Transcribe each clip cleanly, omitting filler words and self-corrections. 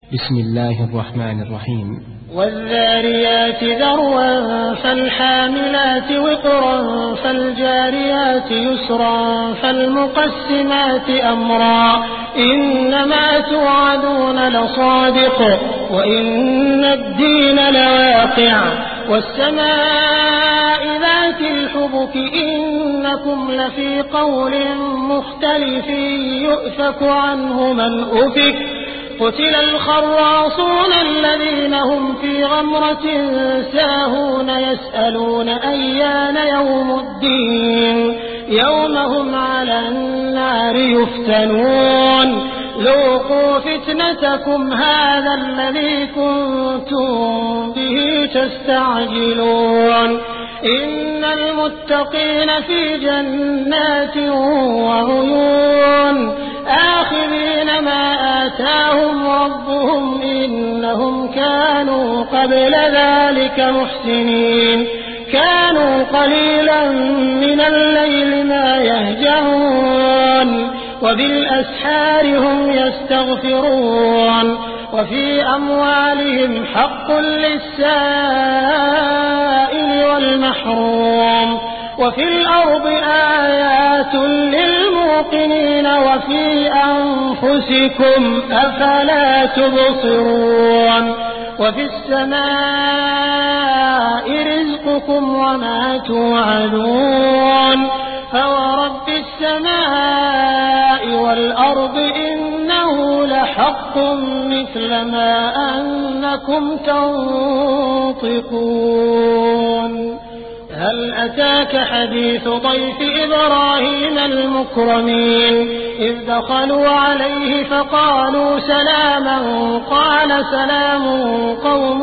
بسم الله الرحمن الرحيم. والذاريات ذروا فالحاملات وقرا فالجاريات يسرا فالمقسمات أمرا إنما توعدون لصادق وإن الدين لواقع والسماء ذات الحبك إنكم لفي قول مختلف يؤفك عنه من أفك قتل الخراصون الذين هم في غمرة ساهون يسألون أيان يوم الدين يوم هم على النار يفتنون ذوقوا فتنتكم هذا الذي كنتم به تستعجلون إن المتقين في جنات وعيون آخذين ما آتاهم ربهم إنهم كانوا قبل ذلك محسنين كانوا قليلا من الليل ما يهجعون وبالأسحار هم يستغفرون وفي أموالهم حق للسائل والمحروم وفي الأرض آيات للموقنين وفي أنفسكم أفلا تبصرون وفي السماء رزقكم وما توعدون فورب السماء والأرض إنه لحق مثل ما أنكم تنطقون هل أتاك حديث ضيف إبراهيم المكرمين إذ دخلوا عليه فقالوا سلاما قال سلام قوم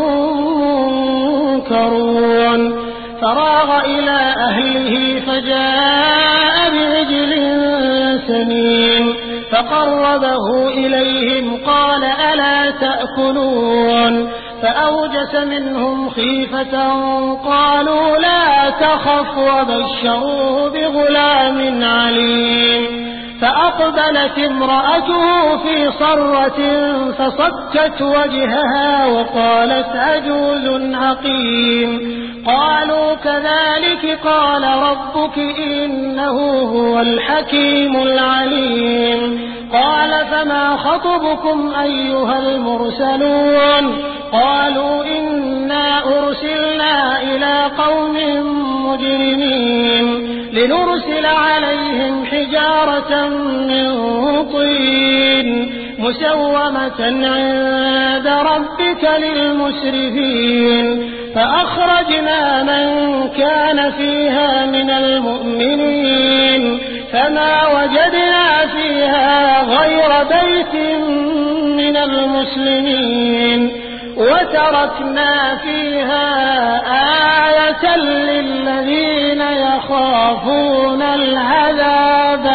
منكرون فراغ إلى أهله فجاء بعجل سمين فقربه إليهم قال ألا تأكلون فأوجس منهم خيفة قالوا لا تخف وبشروه بغلام عليم فأقبلت امرأته في صرة فصكت وجهها وقالت عجوز عقيم قالوا كذلك قال ربك إنه هو الحكيم العليم قال فما خطبكم أيها المرسلون قالوا إنا أرسلنا إلى قوم مجرمين لنرسل عليهم حجارة من طين مسومة عند ربك للمسرفين فأخرجنا من كان فيها من المؤمنين فما وجدنا فيها غير بيت من المسلمين وتركنا فيها آية للذين يخافون العذاب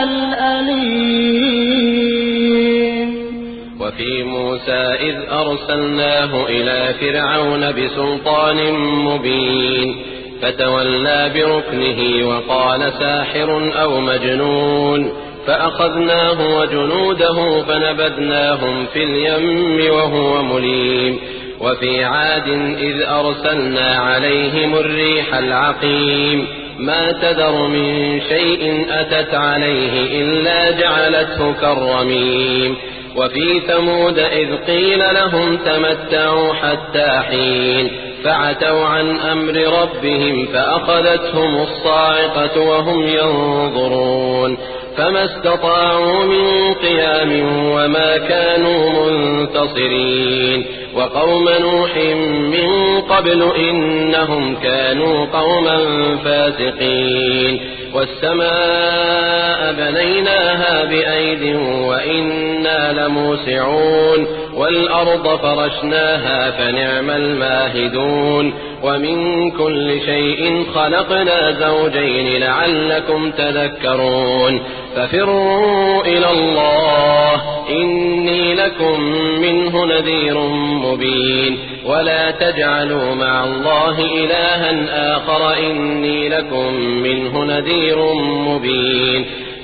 الأليم. وفي موسى إذ أرسلناه إلى فرعون بسلطان مبين فتولى بركنه وقال ساحر أو مجنون فأخذناه وجنوده فنبذناهم في اليم وهو مليم. وفي عاد إذ أرسلنا عليهم الريح العقيم ما تذر من شيء أتت عليه إلا جعلته كالرميم. وفي ثمود إذ قيل لهم تمتعوا حتى حين فعتوا عن أمر ربهم فأخذتهم الصاعقة وهم ينظرون فما استطاعوا من قيام وما كانوا منتصرين. وقوم نوح من قبل إنهم كانوا قوما فاسقين. والسماء بنيناها بأيد وإنا لموسعون والأرض فرشناها فنعم الماهدون. ومن كل شيء خلقنا زوجين لعلكم تذكرون. ففروا إلى الله إني لكم منه نذير مبين. ولا تجعلوا مع الله إلها آخر إني لكم منه نذير مبين.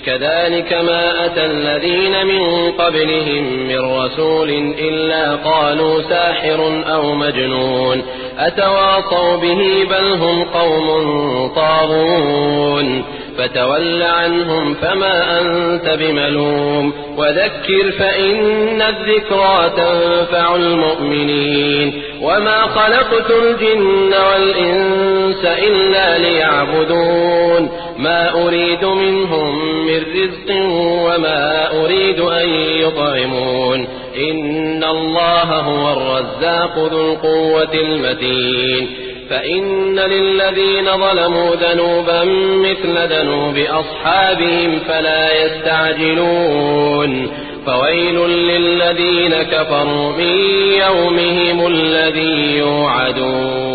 كذلك ما أتى الذين من قبلهم من رسول إلا قالوا ساحر أو مجنون أتواصوا به بل هم قوم طاغون فتول عنهم فما أنت بملوم وذكر فإن الذكرى تنفع المؤمنين وما خلقت الجن والإنس إلا ليعبدون ما أريد منهم من رزق وما أريد أن يطعمون إن الله هو الرزاق ذو القوة المتين فإن للذين ظلموا ذنوبا مثل ذنوب أصحابهم فلا يستعجلون فويل للذين كفروا من يومهم الذي يوعدون